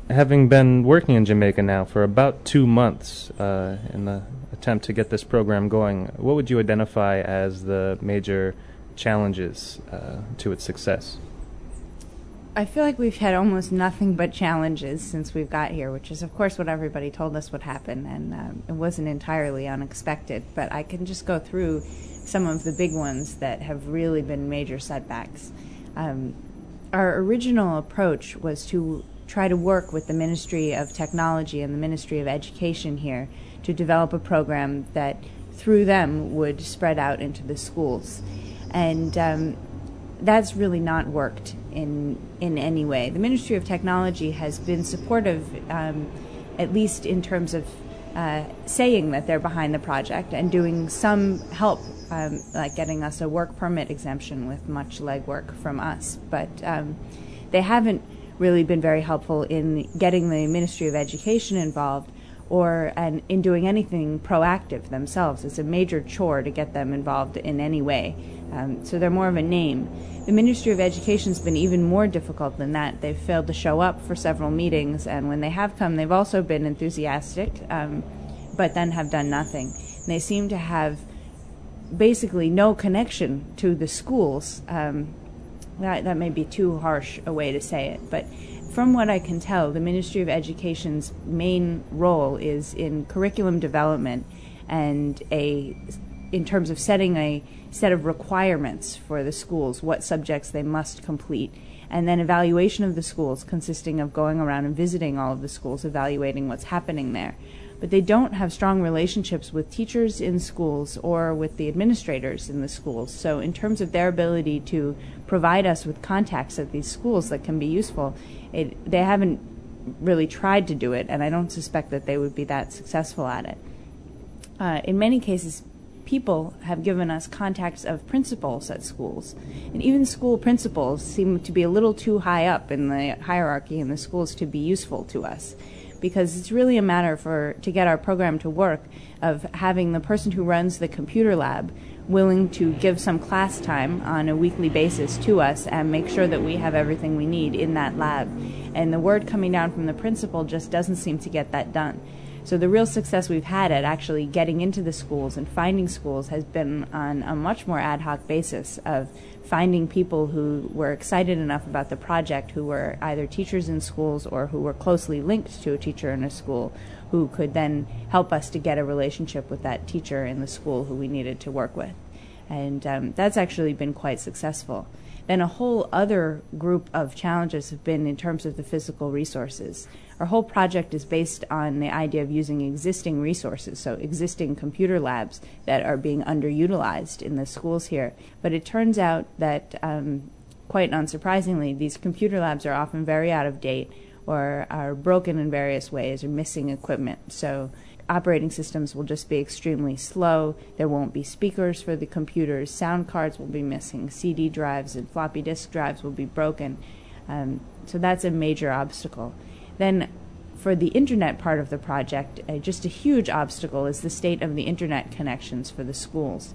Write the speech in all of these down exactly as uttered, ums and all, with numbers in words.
having been working in Jamaica now for about two months uh, in the attempt to get this program going, what would you identify as the major challenges uh, to its success? I feel like we've had almost nothing but challenges since we've got here, which is, of course, what everybody told us would happen, and um, it wasn't entirely unexpected. But I can just go through some of the big ones that have really been major setbacks. Um, our original approach was to try to work with the Ministry of Technology and the Ministry of Education here to develop a program that, through them, would spread out into the schools. And um, that's really not worked in in any way. The Ministry of Technology has been supportive, um, at least in terms of uh, saying that they're behind the project and doing some help, um, like getting us a work permit exemption with much legwork from us. But um, they haven't really been very helpful in getting the Ministry of Education involved or and in doing anything proactive themselves. It's a major chore to get them involved in any way. Um, so they're more of a name. The Ministry of Education's been even more difficult than that. They've failed to show up for several meetings, and when they have come, they've also been enthusiastic, um, but then have done nothing. And they seem to have basically no connection to the schools. Um, that, that may be too harsh a way to say it, but from what I can tell, the Ministry of Education's main role is in curriculum development and a, in terms of setting a set of requirements for the schools, what subjects they must complete, and then evaluation of the schools consisting of going around and visiting all of the schools, evaluating what's happening there. But they don't have strong relationships with teachers in schools or with the administrators in the schools. So in terms of their ability to provide us with contacts at these schools that can be useful, it, they haven't really tried to do it, and I don't suspect that they would be that successful at it. Uh, in many cases, people have given us contacts of principals at schools, and even school principals seem to be a little too high up in the hierarchy in the schools to be useful to us, because it's really a matter for to get our program to work of having the person who runs the computer lab willing to give some class time on a weekly basis to us and make sure that we have everything we need in that lab. And the word coming down from the principal just doesn't seem to get that done. So the real success we've had at actually getting into the schools and finding schools has been on a much more ad hoc basis of finding people who were excited enough about the project, who were either teachers in schools or who were closely linked to a teacher in a school, who could then help us to get a relationship with that teacher in the school who we needed to work with. And um, that's actually been quite successful. Then a whole other group of challenges have been in terms of the physical resources. Our whole project is based on the idea of using existing resources, so existing computer labs that are being underutilized in the schools here. But it turns out that, um, quite unsurprisingly, these computer labs are often very out of date or are broken in various ways or missing equipment. So operating systems will just be extremely slow. There won't be speakers for the computers. Sound cards will be missing. C D drives and floppy disk drives will be broken. Um, so that's a major obstacle. Then for the internet part of the project, uh, just a huge obstacle is the state of the internet connections for the schools.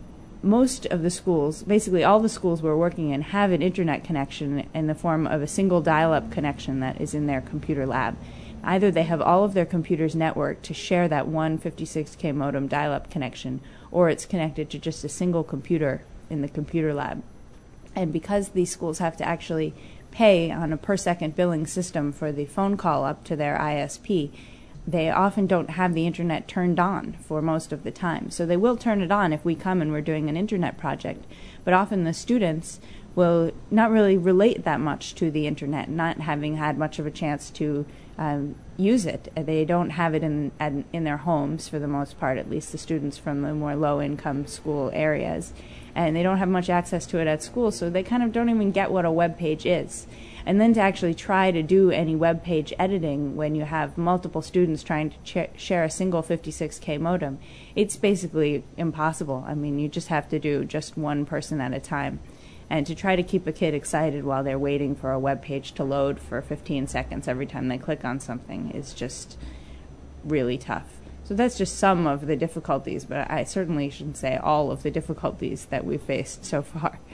Most of the schools, basically all the schools we're working in, have an internet connection in the form of a single dial-up connection that is in their computer lab. Either they have all of their computers networked to share that one fifty-six K modem dial-up connection, or it's connected to just a single computer in the computer lab. And because these schools have to actually pay on a per second billing system for the phone call up to their I S P, they often don't have the internet turned on for most of the time. So they will turn it on if we come and we're doing an internet project, but often the students will not really relate that much to the internet, not having had much of a chance to um, use it. They don't have it in in their homes for the most part, at least the students from the more low-income school areas, and they don't have much access to it at school, so they kind of don't even get what a web page is. And then to actually try to do any web page editing when you have multiple students trying to ch share a single fifty-six K modem, it's basically impossible. I mean, you just have to do just one person at a time. And to try to keep a kid excited while they're waiting for a web page to load for fifteen seconds every time they click on something is just really tough. So that's just some of the difficulties, but I certainly shouldn't say all of the difficulties that we've faced so far.